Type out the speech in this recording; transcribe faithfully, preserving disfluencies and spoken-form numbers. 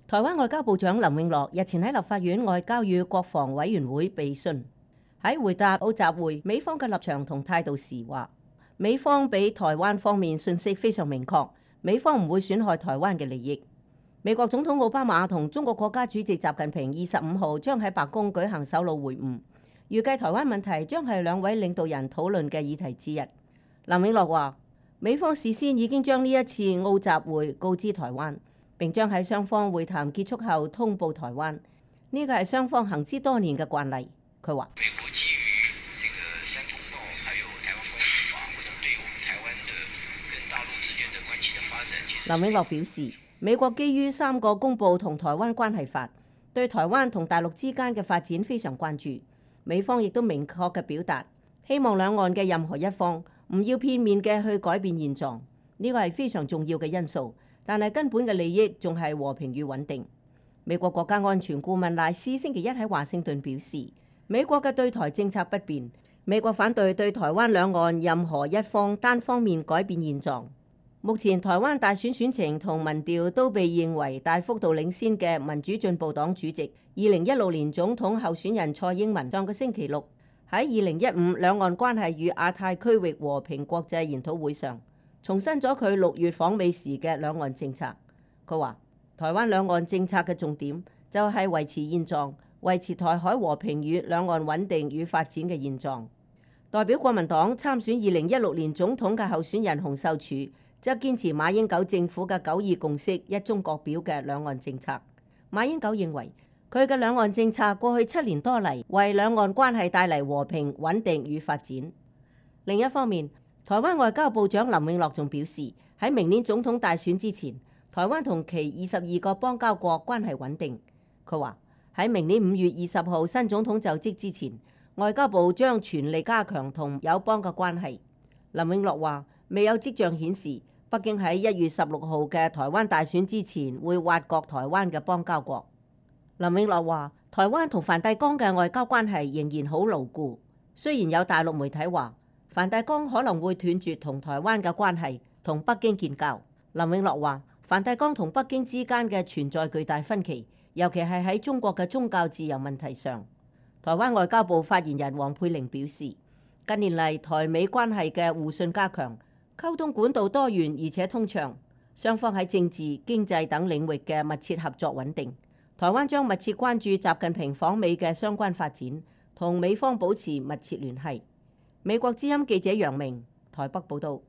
台灣外交部長林永樂日前喺立法院外交與國防委員會備詢，喺回答澳集會美方嘅立場同態度時話，美方俾台灣方面信息非常明確，美方唔會損害台灣嘅利益。美國總統奧巴馬同中國國家主席習近平二十五號將喺白宮舉行首腦會晤，預計台灣問題將係兩位領導人討論嘅議題之一。林永樂話，美方事先已經將呢一次澳集會告知台灣，並將喺雙方會談結束後通報台灣，呢個係雙方行之多年嘅慣例。佢話： 美國基於這個三通道，還有台灣關係法，或者對我們台灣的跟大陸之間的關係的發展。 林永樂表示，美國基於三個公報同台灣關係法，對台灣同大陸之間嘅發展非常關注。美方亦都明確嘅表達，希望兩岸嘅任何一方唔要片面嘅去改變現狀，呢個係非常重要嘅因素。但係根本嘅利益仲係和平與穩定。美國國家安全顧問賴斯星期一喺華盛頓表示，美國嘅對台政策不變，美國反對對台灣兩岸任何一方單方面改變現狀。目前台灣大選選情同民調都被認為大幅度領先嘅民主進步黨主席二零一六年總統候選人蔡英文上個星期六喺二零一五兩岸關係與亞太區域和平國際研討會上重申咗佢六月訪美時嘅兩岸政策。佢話：台灣兩岸政策嘅重點就係維持現狀，維持台海和平與兩岸穩定與發展嘅現狀。代表國民黨參選二零一六年總統嘅候選人洪秀柱則堅持馬英九政府嘅九二共識一中各表嘅兩岸政策。馬英九認為佢嘅兩岸政策過去七年多嚟為兩岸關係帶嚟和平穩定與發展。另一方面，台灣外交部長林永樂仲表示，喺明年總統大選之前，台灣同其二十二個邦交國關係穩定。佢話喺明年五月二十號新總統就職之前，外交部將全力加強同友邦嘅關係。林永樂話，未有跡象顯示北京喺一月十六號嘅台灣大選之前會挖角台灣嘅邦交國。林永樂話，台灣同梵蒂岡嘅外交關係仍然好牢固，雖然有大陸媒體話梵蒂岡可能會斷絕同台灣嘅關係，同北京建交。林永樂話，梵蒂岡同北京之間嘅存在巨大分歧，尤其係喺中國嘅宗教自由問題上。台灣外交部發言人黃佩玲表示，近年嚟台美關係嘅互信加強，溝通管道多元而且通暢，雙方喺政治、經濟等領域嘅密切合作穩定。台灣將密切關注習近平訪美嘅相關發展，同美方保持密切聯繫。美國之音記者楊明台北報道。